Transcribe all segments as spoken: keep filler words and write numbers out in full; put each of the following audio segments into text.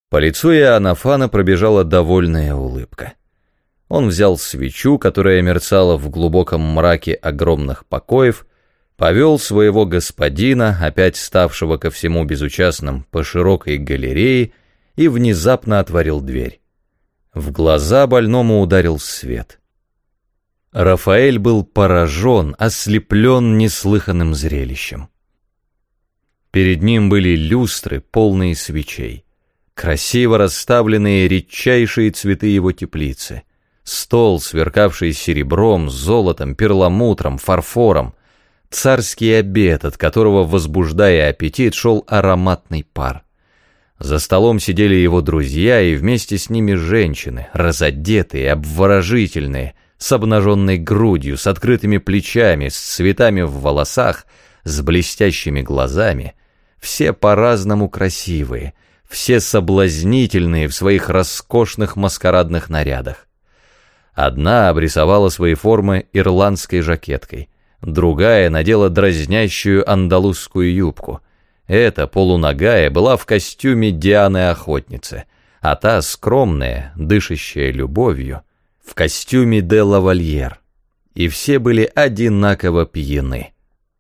По лицу Иоаннафана пробежала довольная улыбка. Он взял свечу, которая мерцала в глубоком мраке огромных покоев, повел своего господина, опять ставшего ко всему безучастным, по широкой галерее и внезапно отворил дверь. В глаза больному ударил свет. Рафаэль был поражен, ослеплен неслыханным зрелищем. Перед ним были люстры, полные свечей, красиво расставленные редчайшие цветы его теплицы, стол, сверкавший серебром, золотом, перламутром, фарфором, царский обед, от которого, возбуждая аппетит, шел ароматный пар. За столом сидели его друзья, и вместе с ними женщины, разодетые, обворожительные, с обнаженной грудью, с открытыми плечами, с цветами в волосах, с блестящими глазами, все по-разному красивые, все соблазнительные в своих роскошных маскарадных нарядах. Одна обрисовала свои формы ирландской жакеткой, другая надела дразнящую андалузскую юбку. Эта, полуногая, была в костюме Дианы-охотницы, а та, скромная, дышащая любовью, в костюме де лавальер. И все были одинаково пьяны.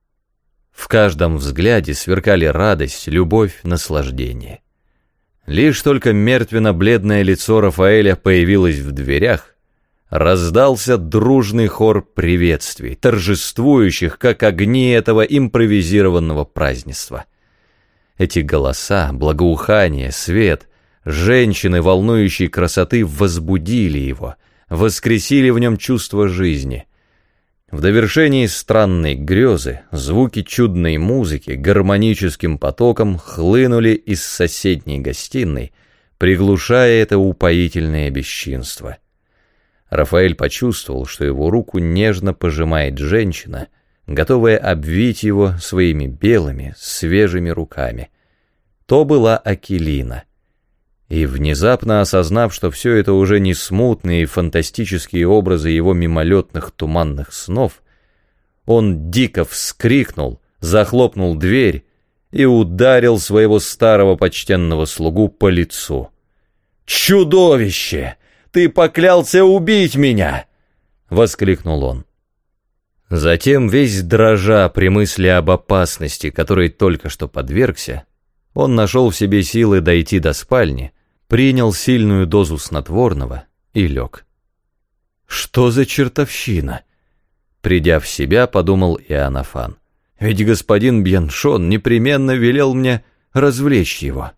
В каждом взгляде сверкали радость, любовь, наслаждение. Лишь только мертвенно-бледное лицо Рафаэля появилось в дверях, раздался дружный хор приветствий, торжествующих, как огни этого импровизированного празднества. Эти голоса, благоухание, свет, женщины волнующей красоты возбудили его, воскресили в нем чувство жизни. В довершении странной грезы звуки чудной музыки гармоническим потоком хлынули из соседней гостиной, приглушая это упоительное бесчинство. Рафаэль почувствовал, что его руку нежно пожимает женщина, готовая обвить его своими белыми, свежими руками. То была Акелина. И внезапно осознав, что все это уже не смутные фантастические образы его мимолетных туманных снов, он дико вскрикнул, захлопнул дверь и ударил своего старого почтенного слугу по лицу. «Чудовище! Ты поклялся убить меня!» — воскликнул он. Затем, весь дрожа при мысли об опасности, которой только что подвергся, он нашел в себе силы дойти до спальни, принял сильную дозу снотворного и лег. «Что за чертовщина?» Придя в себя, подумал Иоаннафан. «Ведь господин Бьяншон непременно велел мне развлечь его».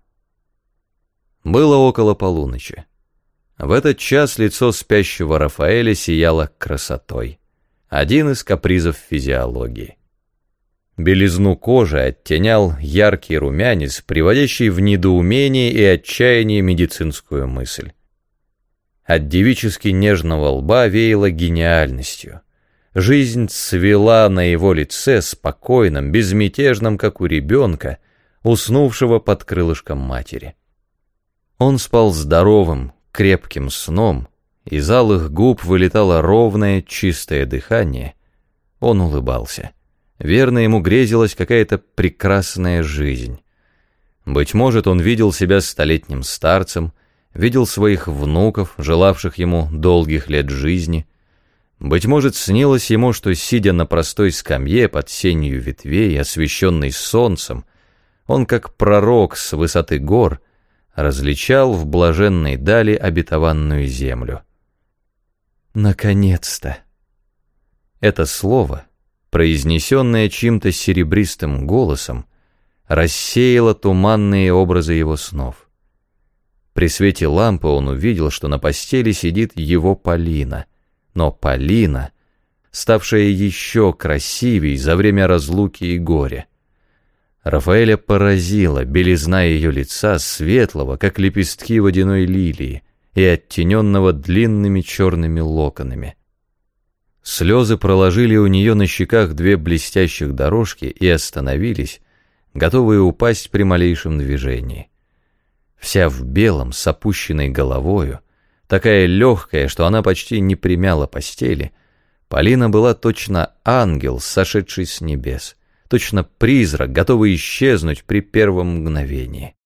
Было около полуночи. В этот час лицо спящего Рафаэля сияло красотой. Один из капризов физиологии. Белизну кожи оттенял яркий румянец, приводящий в недоумение и отчаяние медицинскую мысль. От девически нежного лба веяло гениальностью. Жизнь цвела на его лице спокойным, безмятежным, как у ребенка, уснувшего под крылышком матери. Он спал здоровым, крепким сном, из алых губ вылетало ровное, чистое дыхание. Он улыбался. Верно, ему грезилась какая-то прекрасная жизнь. Быть может, он видел себя столетним старцем, видел своих внуков, желавших ему долгих лет жизни. Быть может, снилось ему, что, сидя на простой скамье под сенью ветвей, освещенный солнцем, он, как пророк с высоты гор, различал в блаженной дали обетованную землю. «Наконец-то!» Это слово, произнесенное чьим-то серебристым голосом, рассеяло туманные образы его снов. При свете лампы он увидел, что на постели сидит его Полина, но Полина, ставшая еще красивей за время разлуки и горя. Рафаэля поразила белизна ее лица, светлого, как лепестки водяной лилии, и оттененного длинными черными локонами. Слезы проложили у нее на щеках две блестящих дорожки и остановились, готовые упасть при малейшем движении. Вся в белом, с опущенной головою, такая легкая, что она почти не примяла постели, Полина была точно ангел, сошедший с небес, точно призрак, готовый исчезнуть при первом мгновении.